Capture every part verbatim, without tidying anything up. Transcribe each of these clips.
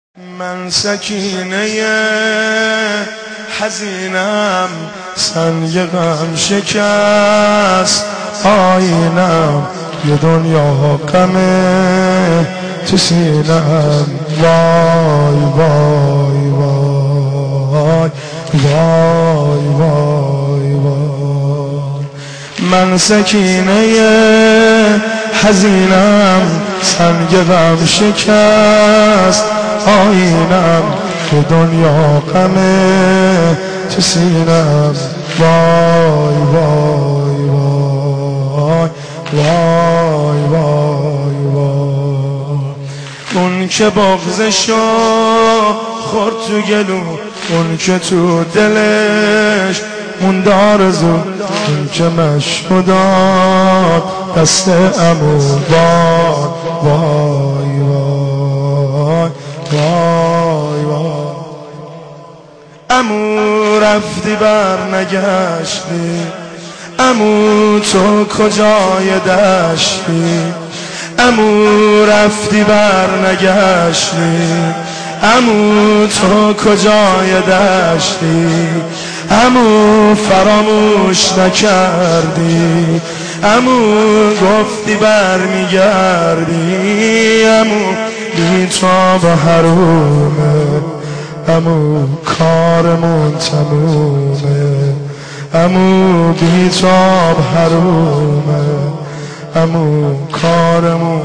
من سکینه حزینم، سنگ غم شکست آینم، یه دنیا غمه تو سینم. وای وای وای وای وای وای. من سکینه حزینم، سنگ غم شکست آینم، که دنیا غمه تو سینم. وای وای وای وای وای وای. اون که بغضشو خورد تو گلو، اون که تو دلش موند آرزو، اون که مشکو داد دست عمو. وای وای وای وای وای. عمو رفتی بر نگشتی، عمو تو کجای دشتی، عمو رفتی بر نگشتی، عمو تو کجای دشتی، عمو فراموش نکردی، عمو گفتی بر میگردی، عمو بی تو با حرومه، عمو کارمون تمومه، عمو بی تو با حرومه، عمو کارمون.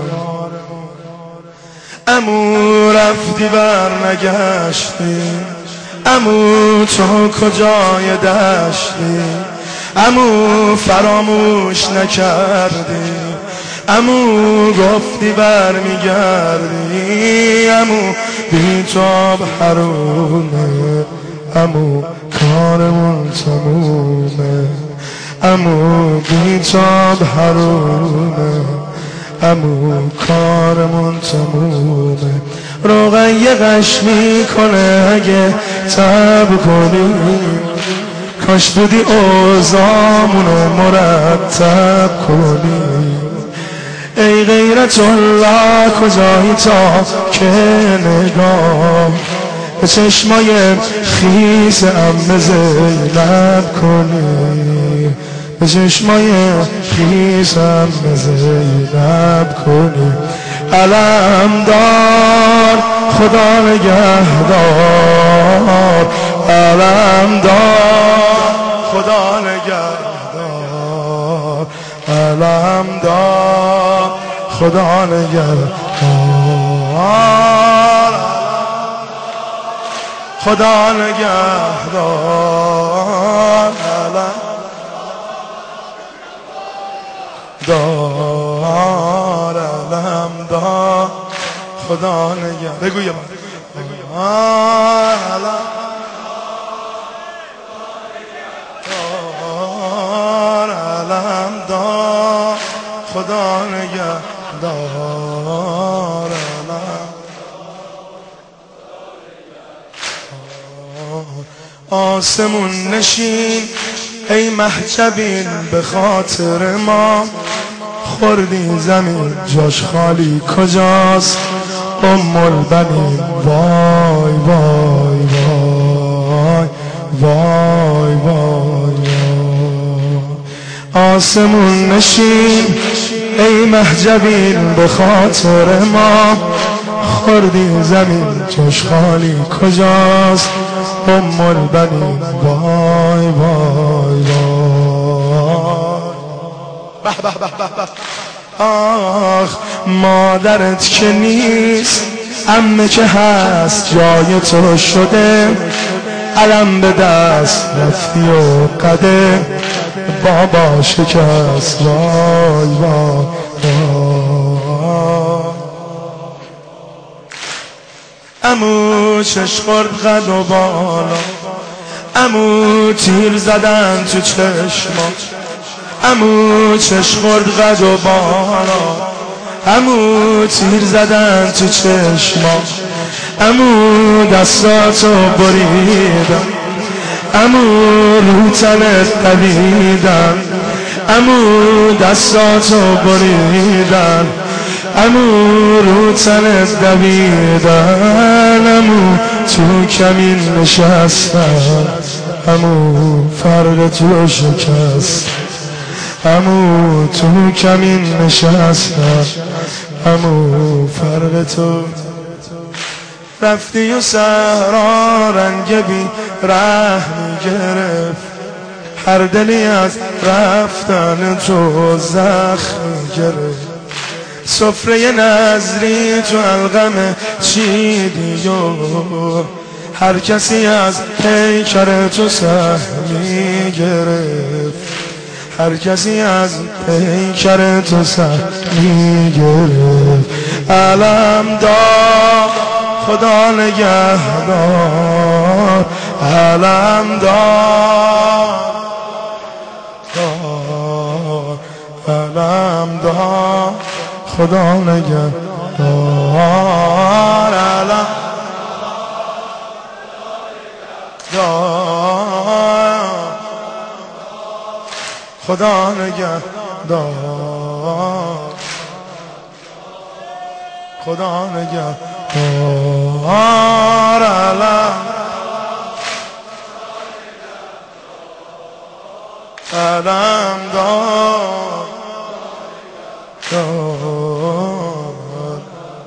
عمو رفتی بر نگشتی، عمو تو کجای دشتی، عمو فراموش نکردی، عمو گفتی بر میگردی، عمو بی تو حرومه، عمو کارمون تمومه، عمو بی تو حرومه، عمو کارمون تمومه. روغن غش میکنه اگه تب کنی، کاش بودی اوضاعمونو مرتب کنی. ای غیرت الله کجایی تا که نگاه به چشمای خیس عمه زینب کنی، به چشمای خیس عمه زینب کنی. علم دار خدا نگهدار، علم دار خدا نگهدار، علم دار خدا نگهدار، خدا نگهدار، علم دار، علم دار خدا نگهدار. بگو یه بار. علم دار، علم دار خدا نگهدار، علم. آسمون نشین ای محجبین به خاطر ما، خوردی زمین جاش خالی کجاست ام البنین. وای وای وای وای وای. آسمون نشین ای محجبین به خاطر ما، خوردی زمین جاش خالی کجاست ام البنین. وای وای وای. به به به به. آخ مادرت که نیست، عمه که هست جای تو شده، علم به دست رفتی و قده بابا شکست. وای وای وای. عمو چش خورد قد و بالا، عمو تیر زدن تو چشما، عمو چش خورد قد و بالا، عمو تیر زدن تو چشما، عمو دستاتو بریدن، عمو رو تنت دویدن، عمو دستاتو بریدن، عمو رو تنت دویدن، کمین نشستم، عمو فرق تو شکست. عمو تو کمین نشستم، عمو فرق تو. رفتی و صحرا رنگ بی رحمی گرفت، هر دلی از رفتن تو زخم گرفت. سفره نظری تو القمه چیدی و هر کسی از پیکر تو سهمی گرفت. هر کسی از پیکر تو سهمی گرفت. علم دار خدا نگهدار، علم دار، علم دار خدا نگهدار، علم دار خدا نگهدار، خدا نگهدار، علم علم دار، دار.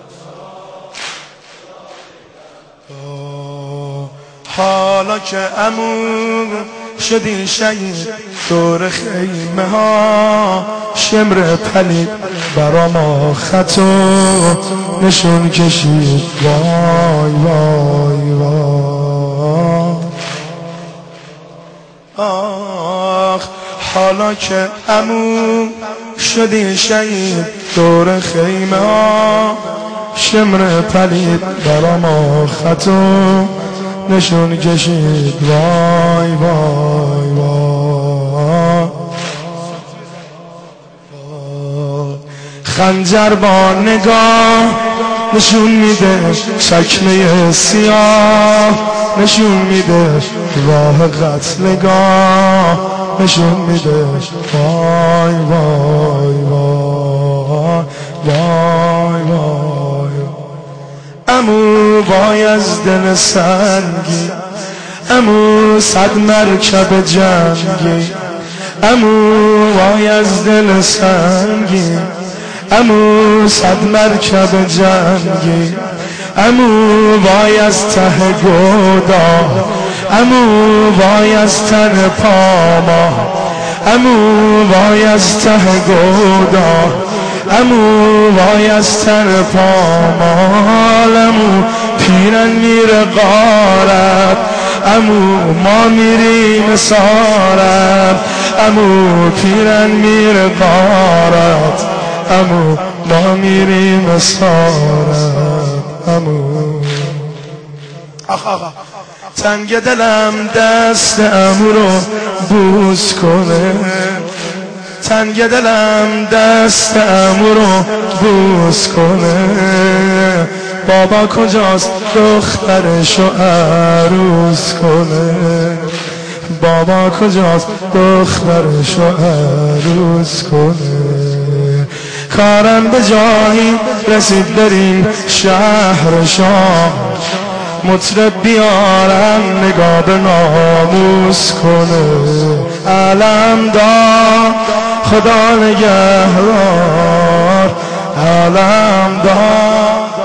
حالا که عمو شدی شهید دور خیمه ها، شمر پلید برا ما خط و نشون کشید. وای وای وای آخ، حالا که عمو شدی شهید دور خیمه ها، شمر پلید برا ما خط و نشون کشید. وای وای وای خنجر با نگاه نشون میده چکمه سیاه، نشون میده راه قتلگاه، نشون میده. وای وای وای وای وای عمو وای از دل سنگی، عمو صد مرکب جنگی، عمو وای از دل سنگی، عمو صد مرکب جنگی، عمو وای از ته گودا، عمو وای از تن پاما، عمو وای از ته گودا، عمو وای از تن پامال، عمو پیرن میره غارت، عمو ما میریم سارت، عمو پیرن میره غارت، عمو ما میریم سارت، عمو. آخ آقا تنگ دلم دست عمو رو بوس کنه، تنگ دلم دست عمو رو بوس کنه. بابا کجاست دخترشو عروس کنه، بابا کجاست دخترشو عروس کنه. کارم به جایی رسید بریم شهر شاه، مطرب بیارم نگاه به ناموس کنه. علم دار خدا نگهدار، علم دار